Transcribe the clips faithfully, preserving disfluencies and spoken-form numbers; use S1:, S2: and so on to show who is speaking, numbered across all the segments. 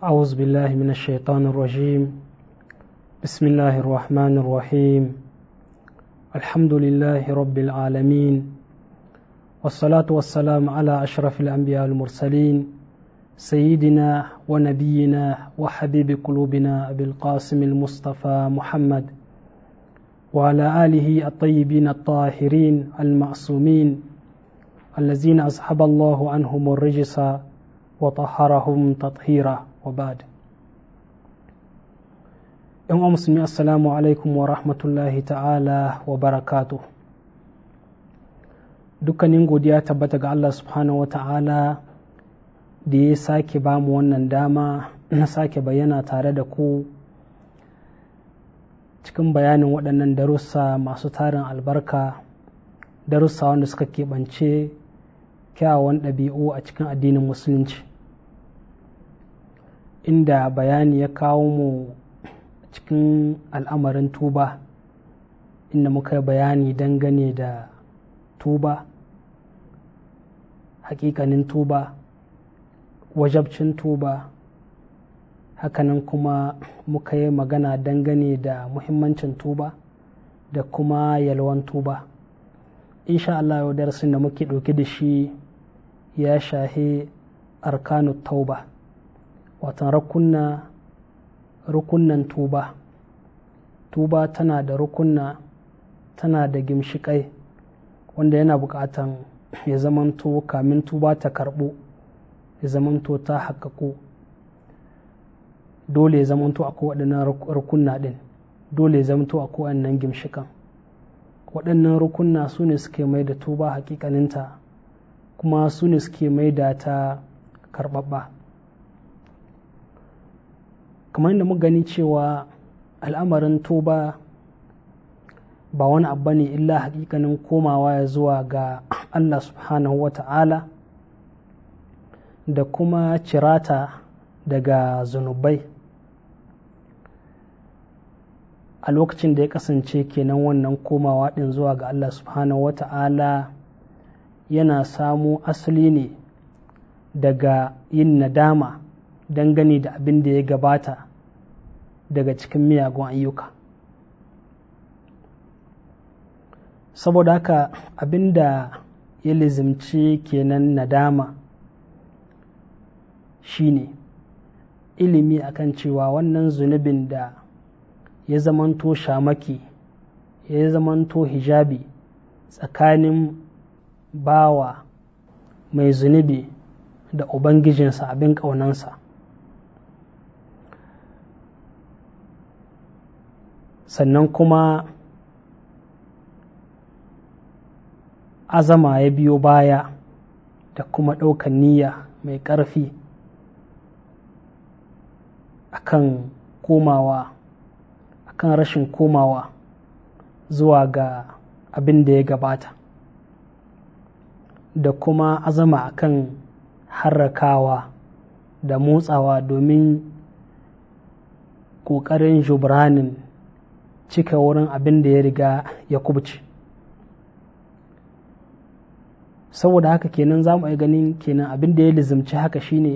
S1: أعوذ بالله من الشيطان الرجيم. بسم الله الرحمن الرحيم. الحمد لله رب العالمين، والصلاة والسلام على أشرف الأنبياء والمرسلين سيدنا ونبينا وحبيب قلوبنا أبي القاسم المصطفى محمد وعلى آله الطيبين الطاهرين المعصومين الذين أصحب الله عنهم الرجس وطهرهم تطهيرا وبعد. ‘Yan musulmi, assalamu alaikum wa rahmatullahi ta'ala wa barakatuh. Dukkanin godiya tabbata ga Allah subhanahu wa ta'ala da ya sake ba mu wannan dama na sake bayyana tare da ku cikin bayanin waɗannan darussa masu tarin albarka, darussa wanda suka keɓance kyawawan ɗabi'u a cikin addinin musulunci, inda bayani ya kawo mu cikin al'amarin tuba, inda muka yi bayani dangane da tuba, hakikanin tuba, wajabcin tuba. Hakanan kuma muka yi magana dangane da muhimmancin tuba da kuma yalwan tuba. Insha Allah yau darasin da muke ɗauke da shi ya shahe arkanu tauba, watan rukunna rukunnan tuba. Tuba tana da rukunna, tana da gimshiƙai wanda yana buƙatan ya zamanto kamin tuba ta karɓo, ya zamanto ta haƙaƙo. Dole ya zamanto akwai waɗannan rukunna ɗin, dole ya zamanto akwai waɗannan gimshiƙan. Waɗannan rukunna su ne suke mai da tuba haƙiƙaninta, kuma su ne suke mai da ta karɓaɓɓa. Kamar yadda muka gani cewa al'amarin tuba ba wani abu ne illa haƙiƙanin komawa ya zuwa ga Allah subhanahu wa ta'ala da kuma cirata daga zunubai a lokacin da ya kasance kenan wannan komawa ɗin zuwa ga Allah subhanahu wa ta'ala yana samo asali ne daga yin nadama dangane da abin da ya gabata daga cikin miyagun ayyuka. Saboda haka abin da ya lizimci kenan nadama shine ilimi akan cewa wannan zunubin da ya zamanto shamaki, ya zamanto hijabi tsakanin bawa mai zunubi da ubangijinsa abin ƙaunansa. Sannan kuma azama ya biyo baya da kuma ɗaukan niyya mai ƙarfi akan komawa, akan rashin komawa zuwa ga abin da ya gabata, da kuma azama akan harrakawa da motsawa domin ƙoƙarin jubranin cika wurin abin da ya riga ya kubce. Saboda haka kenan za mu yi ganin kenan abin da ya lizimci haka shine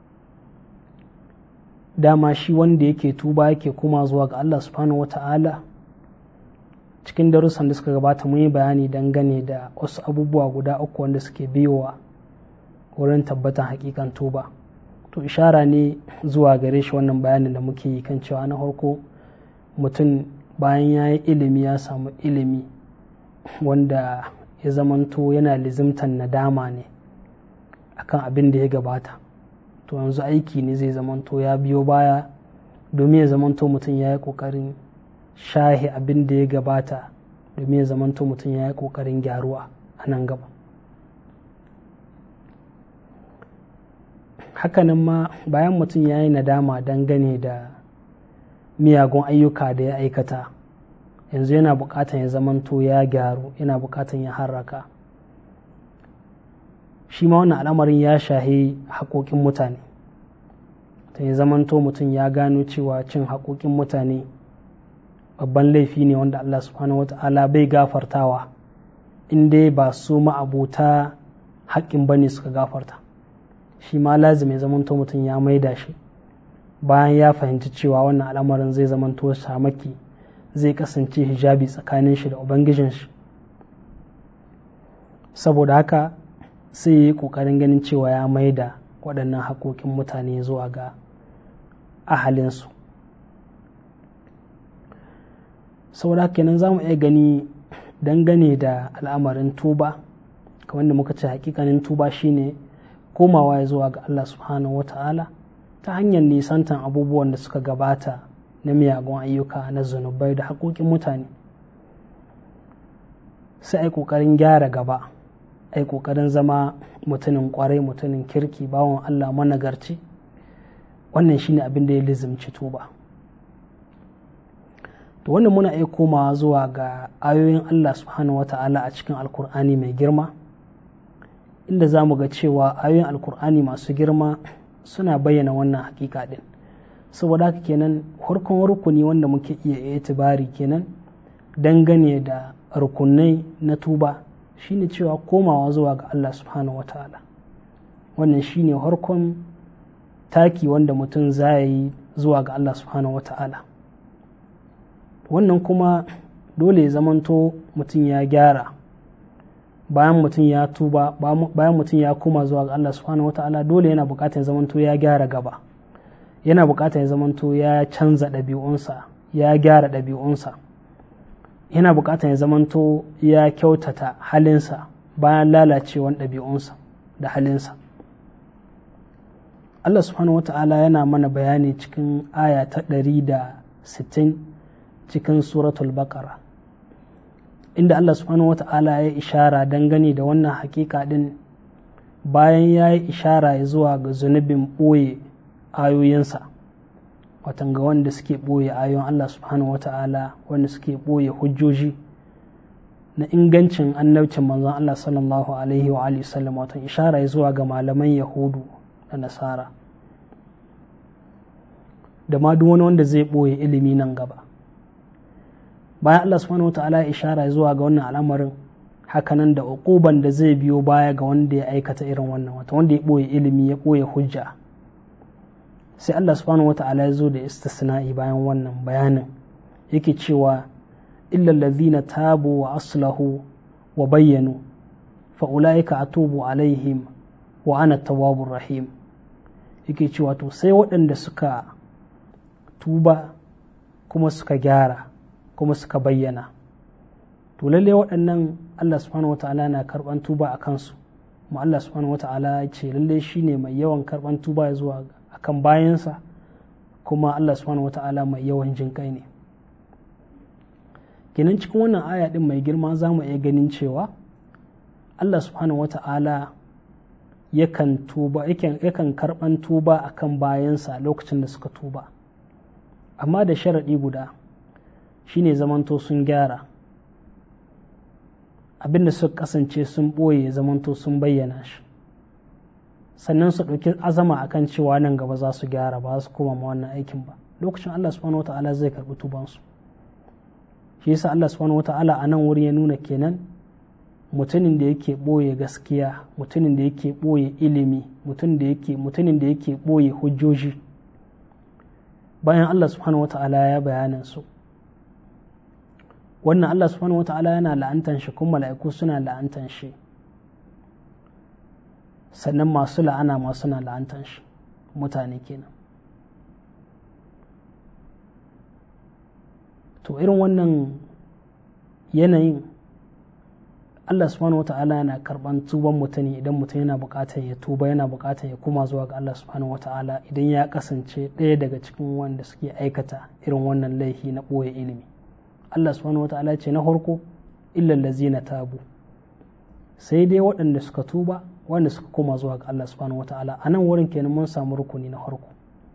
S1: dama shi wanda yake tuba yake kuma zuwa ga Allah subhanahu wa ta'ala. Cikin darussan da suka gabata mun yi bayani dangane da wasu abubuwa guda uku wanda suke biyowa wurin tabbatan hakikan tuba. To ishara ne zuwa gare shi wannan bayanin da muke yi kan cewa na farko mutum bayan ya yi ilimi, ya samu ilimi wanda ya zamanto yana lizimtan nadama ne akan abin da ya gabata. To yanzu aiki ne zai zamanto ya biyo baya domin ya zamanto mutum ya yi ƙoƙarin shahi abin da ya gabata, domin ya zamanto mutum ya yi ƙoƙarin gyaruwa a nan gaba. Hakanan ma bayan mutum ya yi nadama dangane da miyagun ayyuka da ya aikata, yanzu yana buƙatan ya zamanto ya gyaru, yana buƙatan ya harraka. Shi ma wannan al'amarin ya shahi haƙoƙin mutane. Ta ya zamanto mutum ya gano cewa cin haƙoƙin mutane babban laifi ne wanda Allah subhanahu wa ta'ala bai gafartawa in dai ba su ma'abuta haƙƙin bane suka gafarta. Shi ma lazim ya zamanto mutum ya maida shi bayan ya fahimci cewa wannan al'amarin zai zamanto shamaki, zai kasance hijabi tsakanin shi da ubangijin shi. Saboda haka sai ya yi ƙoƙarin ganin cewa ya maida waɗannan haƙoƙin mutane zuwa ga ahalinsu. Saboda haka kenan za mu iya gani dangane da al'amarin tuba, kamar da muka ce hakikanin tuba shine komawa ya zuwa ga Allah subhanahu wata'ala ta hanyar nisantan abubuwan da suka gabata na miyagun ayyuka na zunubai da haƙoƙin mutane. Sai ai ƙoƙarin gyara gaba, ai ƙoƙarin zama mutumin ƙwarai, mutumin kirki, bawan Allah managarci. Wannan shine abin da ya lizimci tuba. To wannan muna iya komawa zuwa ga ayoyin Allah subhanahu wata'ala a cikin alkur'ani mai girma, inda za mu ga cewa ayoyin alkur'ani masu girma suna bayyana wannan hakika din. Saboda haka kenan farkon rukuni wanda muke iya itibari kenan dangane da rukunai na tuba shine cewa komawa zuwa ga Allah subhanahu wata'ala. Wannan shine farkon taki wanda mutum za yi zuwa ga Allah subhanahu wata'ala. Wannan kuma dole ya zamanto mutum ya gyara bayan mutum ya tuba, bayan mutum ya koma zuwa ga Allah subhanahu wata'ala, dole yana bukatar ya zamanto ya gyara gaba, yana bukatar ya zamanto ya canza ɗabi'unsa, ya gyara ɗabi'unsa, yana bukatar ya zamanto ya kyautata halinsa bayan lalacewan ɗabi'unsa da halinsa. Allah subhanahu wata'ala yana mana bayani cikin aya ta ɗari da sittin cikin suratul baqara, inda Allah subhanahu wata'ala ya ishara dangane da wannan hakika din bayan ya yi ishara ya zuwa ga zunubin ɓoye ayoyinsa, watan ga wanda suke ɓoye ayoyin Allah subhanahu wata'ala, wanda suke ɓoye hujjoji na ingancin annabcin manzon Allah sallallahu alaihi wa alihi wasallam, watan ishara ya zuwa ga malaman yahudu da nasara da ma duk wani wanda zai ɓoye ilimi nan gaba. Bayan Allah subhanahu wata'ala ya ishara zuwa ga wannan al'amarin, hakanan da uquban da zai biyo baya ga wanda ya aikata irin wannan, wata wanda ya ɓoye ilimi, ya ɓoye hujja, sai Allah subhanahu wata'ala ya zo da istisna'i bayan wannan bayanin, yake cewa illal ladhina tabu wa aslahu wa bayyanu fa ulaika atubu alaihim wa ana tawwabur rahim. Yake cewa to sai waɗanda suka tuba kuma suka gyara kuma suka bayyana, to lalle waɗannan Allah subhanahu wata'ala na karɓan tuba a kansu, kuma Allah subhanahu wata'ala ya ce lalle shine mai yawan karɓan tuba zuwa akan bayansa, kuma Allah subhanahu wata'ala mai yawan jin kai ne. Kenan cikin wannan aya din mai girma za mu iya ganin cewa Allah subhanahu wata'ala yakan tuba, yakan yakan karɓan tuba akan bayansa lokacin da suka tuba, amma da sharaɗi guda shine zamanto sun gyara abinda suka kasance sun ɓoye, zamanto sun bayyana shi, sannan su ɗauki azama akan cewa nan gaba za su gyara, ba su koma ma wannan aikin ba. Lokacin Allah subhanahu wata'ala zai karɓi tubansu. Shi yasa Allah subhanahu wata'ala a nan wuri ya nuna kenan mutumin da yake ɓoye gaskiya, mutumin da yake ɓoye ilimi, mutumin da yake mutumin da yake ɓoye hujjoji, bayan Allah subhanahu wata'ala ya bayanin su, wannan Allah subhanahu wata'ala yana la'antan shi, kuma mala'iku suna la'antan shi, sannan masu la'ana ma suna la'antan shi, mutane kenan. To irin wannan yanayin Allah subhanahu wata'ala yana karban tuban mutane idan mutum yana bukatar ya tuba, yana bukatar ya kuma zuwa ga Allah subhanahu wata'ala idan ya kasance ɗaya daga cikin wanda suke aikata irin wannan laifi na ɓoye ilimi. Allah subhanahu wata'ala ce na farko illal lazina tabu, sai dai waɗanda suka tuba, wanda suka koma zuwa ga Allah subhanahu wata'ala. A nan wurin kenan mun samu rukuni na farko,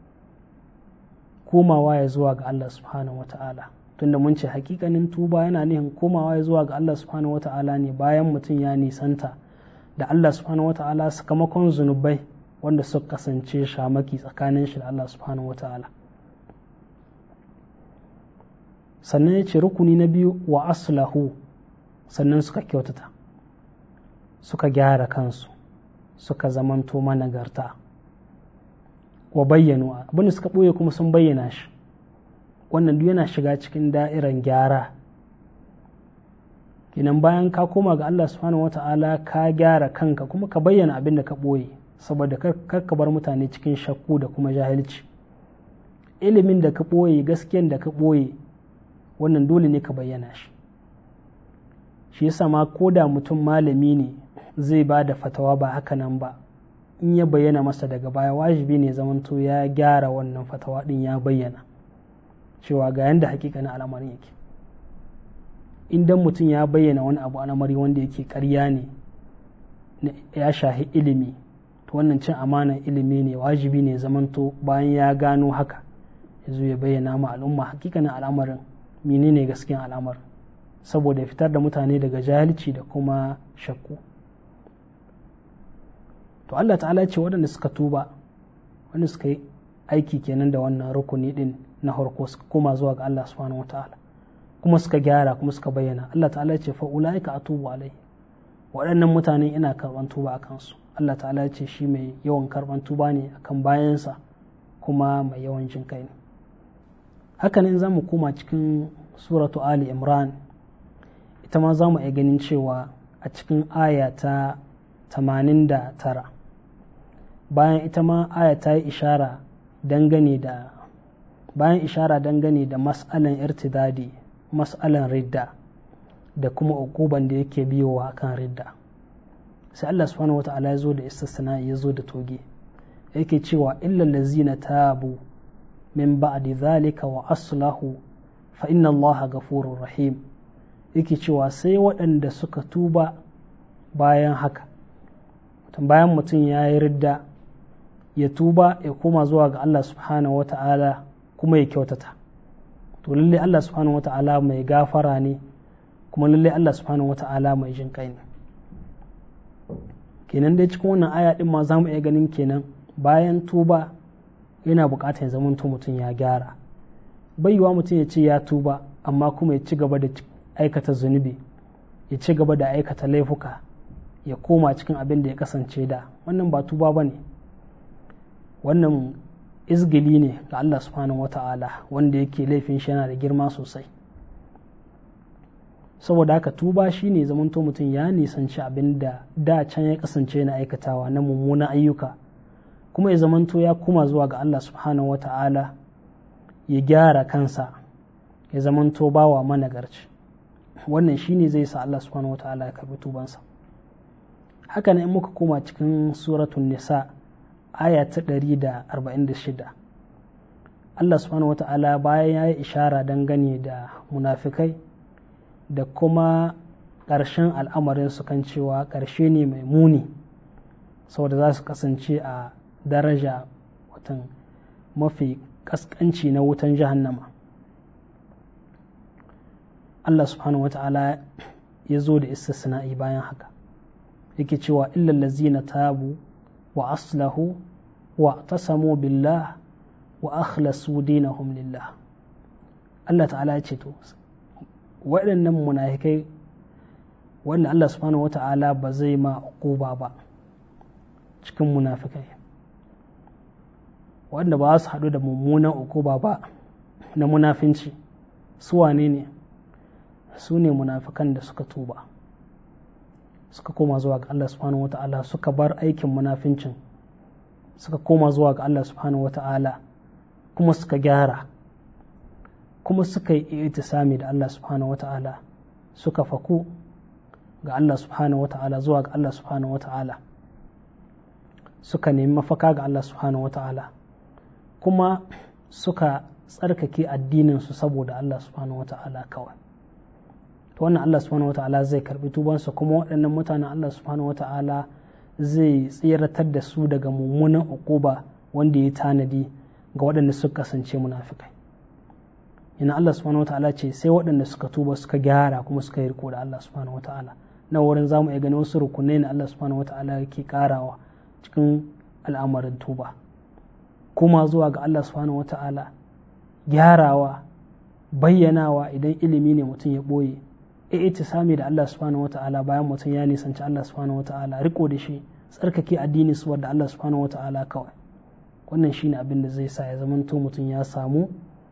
S1: komawa ya zuwa ga Allah subhanahu wata'ala, tunda mun ce hakikanin tuba yana nihin komawa ya zuwa ga Allah subhanahu wata'ala ne bayan mutum ya nisanta da Allah subhanahu wata'ala sakamakon zunubai wanda suka kasance shamaki tsakanin shi da Allah subhanahu wata'ala. Sannan ya ce rukuni na biyu wa aslahu, sannan suka kyautata, suka gyara kansu, suka zamanto managarta. wa bayyanu abin da suka ɓoye kuma sun bayyana shi. Wannan duk yana shiga cikin da'iran gyara. Kinan bayan ka koma ga Allah subhanahu wata'ala ka gyara kanka kuma ka bayyana abin da ka ɓoye, saboda kar ka bar mutane cikin shakku da kuma jahilci. Ilimin da ka ɓoye, gaskiyan da ka ɓoye, wannan dole ne ka bayyana shi. Shi yasa ma ko da mutum malami ne zai ba da fatawa ba haka nan ba, in ya bayyana masa daga baya, wajibi ne zamanto ya gyara wannan fatawa din, ya bayyana cewa ga yanda hakikanin al'amarin yake. Idan mutum ya bayyana wani abu al'amari wanda yake ƙarya ne, ya shahi ilimi, to wannan cin amanar ilimi ne. Wajibi ne zamanto bayan ya gano haka ya zo ya bayyana ma al'umma hakikanin al'amarin, menene gaskiyan al'amarin, saboda ya fitar da mutane daga jahilci da kuma shakku. To Allah ta'ala ce waɗanda suka tuba, wanda suka yi aiki kenan da wannan rukuni din na harko, suka koma zuwa ga Allah subhanahu wata'ala, kuma suka gyara kuma suka bayyana. Allah ta'ala ce fa ulaika atubu alai, waɗannan mutane ina karban tuba akan su. Allah ta'ala ce shi mai yawan karban tuba ne akan bayansa, kuma mai yawan jin kai ne. Haka ne za mu koma cikin suratu Ali Imran, ita ma za mu iya ganin cewa a cikin aya ta tamanin da tara, bayan ita ma aya ta yi ishara dangane da bayan ishara dangane da mas'alan irtidadi, mas'alan ridda da kuma uquban da yake biyowa kan ridda, sai Allah subhanahu wata'ala ya zo da istisna, ya zo da toge, yake cewa illal ladzina tabu min ba'di zalika wa aslahu fa inna Allaha ghafurur rahim. Yake cewa sai waɗanda suka tuba bayan haka, bayan mutum ya yi ridda ya tuba ya koma zuwa ga Allah subhanahu wata'ala kuma ya kyautata, to lalle Allah subhanahu wata'ala mai gafara ne, kuma lalle Allah subhanahu wata'ala mai jin kai ne. Kenan dai cikin wannan aya din ma za mu iya ganin kenan bayan tuba yana bukatar ya zamanto mutum ya gyara. Bai yiwa mutum ya ce ya tuba amma kuma ya ci gaba da aikata zunubi, ya ci gaba da aikata laifuka, ya koma cikin abin da ya kasance da. Wannan ba tuba ba ne, wannan izgili ne ga Allah subhanahu wata'ala, wanda yake laifin shi yana da girma sosai. Saboda haka tuba shi ne zamanto mutum ya nisanci abin da da can ya kasance na aikatawa na mummunan ayyuka, kuma ya zamanto ya kuma zuwa ga Allah subhanahu wata'ala, ya gyara kansa, ya zamanto bawa managarci. Wannan shi ne zai sa Allah subhanahu wata'ala ya karbi tubansa. Haka ne in muka koma cikin suratun nisa aya ta ɗari da arba'in da shida, Allah subhanahu wata'ala bayan ya yi ishara dangane da munafikai da kuma ƙarshen al'amarin su kan cewa ƙarshe ne mai muni, saboda za su kasance a daraja watan mafi ƙasƙanci na wutan jahannama. Allah subhanahu wata'ala ya zo da istisna'i bayan haka, yake cewa illal lazina tabu wa aslahu wa tasamu billah wa akhlasu dinahum lillah. Allah ta'ala ya ce to waɗannan munafikai wanda Allah subhanahu wata'ala ba zai ma uquba ba cikin munafikai, wanda ba su haɗu da mummunan uquba ba na munafinci, su wane ne? Su ne munafikan da suka tuba, suka koma zuwa ga Allah subhanahu wata'ala, suka bar aikin munafincin, suka koma zuwa ga Allah subhanahu wata'ala, kuma suka gyara, kuma suka yi itisami da Allah subhanahu wata'ala, suka faku ga Allah subhanahu wata'ala, zuwa ga Allah subhanahu wata'ala, suka nemi mafaka ga Allah subhanahu wata'ala, kuma suka tsarkake addininsu saboda Allah subhanahu wata'ala kawai. To wannan Allah subhanahu wata'ala zai karbi tubansu, kuma waɗannan mutanen Allah subhanahu wata'ala zai tsiratar da su daga mummunan uquba wanda ya tanadi ga waɗanda suka kasance munafikai. Ina Allah subhanahu wata'ala ce sai waɗanda suka tuba suka gyara kuma suka yi riko da Allah subhanahu wata'ala. Na wurin zamu iya gani wasu rukunai na Allah subhanahu wata'ala yake karawa cikin al'amarin tuba, kuma zuwa ga Allah subhanahu wata'ala, gyarawa, bayyanawa idan ilimi ne mutum ya ɓoye, i'tisami da Allah subhanahu wata'ala bayan mutum ya nisanci Allah subhanahu wata'ala, riko da shi, tsarkake addini su wadda Allah subhanahu wata'ala kawai. wannan shine abin da zai sa ya zamanto mutum ya samu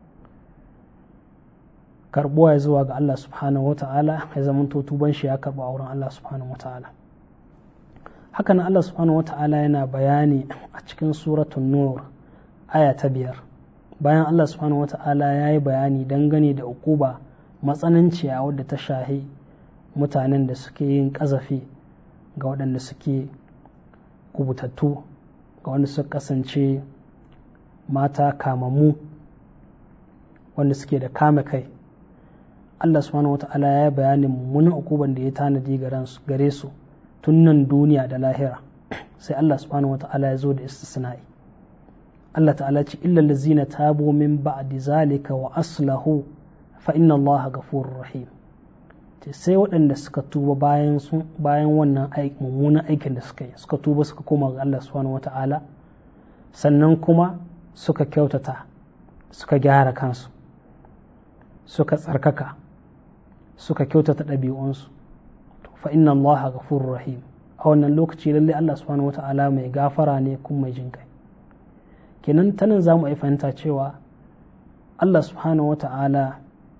S1: karbuwa ya zuwa ga Allah subhanahu wata'ala, ya zamanto tuban shi ya karbu a wurin Allah subhanahu wata'ala. haka nan Allah subhanahu wata'ala yana bayani a cikin suratun nur aya ta biyar, bayan Allah subhanahu wata'ala ya yi bayani dangane da ukuba matsananciya wadda ta shahi mutanen da suke yin ƙazafi ga waɗanda suke kubutattu, ga wanda suka kasance mata kamammu wanda suke da kame kai. Allah subhanahu wata'ala ya yi bayanin mummunan ukuban da ya tanadi gare su tun nan duniya da lahira, sai Allah subhanahu wata'ala ya zo da istisna'i. Allah ta'ala ce illa allazina tabu min ba'di zalika wa aslahu fa inna Allah ghafurur rahim. Sai waɗanda suka tuba bayan sun bayan wannan mummunan aikin da suka yi, suka tuba suka koma ga Allah subhanahu wata'ala, sannan kuma suka kyautata, suka gyara kansu, suka tsarkaka, suka kyautata ɗabi'unsu, fa inna Allah ghafurur rahim. A wannan lokaci lalle Allah subhanahu wata'ala mai gafara ne kuma mai jinkai. Kenan tanan za mu yi fahimta cewa Allah subhanahu wata'ala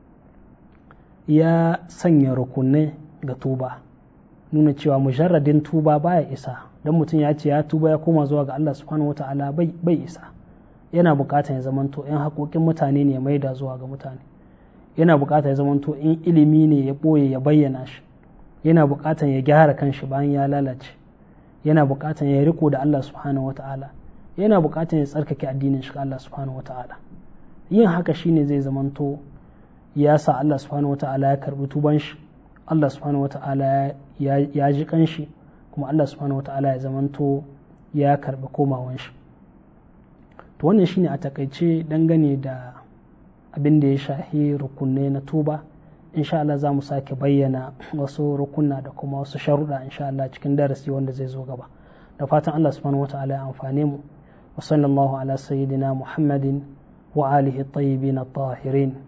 S1: ya sanya rukunai ga tuba, nuna cewa mujarradin tuba baya isa. don mutum ya ce ya tuba ya koma zuwa ga Allah subhanahu wata'ala bai bai isa. Yana bukatar ya zamanto in haƙoƙin mutane ne ya maida zuwa ga mutane, yana bukatar ya zamanto in ilimi ne ya ɓoye ya bayyana shi, yana bukatar ya gyara kanshi bayan ya lalace, yana bukatar ya riko da Allah subhanahu wata'ala, yana bukatar ya tsarkake addinin shi ga Allah subhanahu wata'ala. Yin haka shine zai zamanto ya sa Allah subhanahu wata'ala ya karbi tuban shi, Allah subhanahu wata'ala ya ji kanshi, kuma Allah subhanahu wata'ala ya zamanto ya karbi komawan shi. To wannan shine a takaice dangane da abin da ya shahi rukunai na tuba. Insha Allah za mu sake bayyana wasu rukunna da kuma wasu sharuɗa insha Allah cikin darasi wanda zai zo gaba. Da fatan Allah subhanahu wata'ala ya amfane mu. Wa sallallahu ala sayyidina Muhammadin wa alihi at-tayyibin at-tahirin.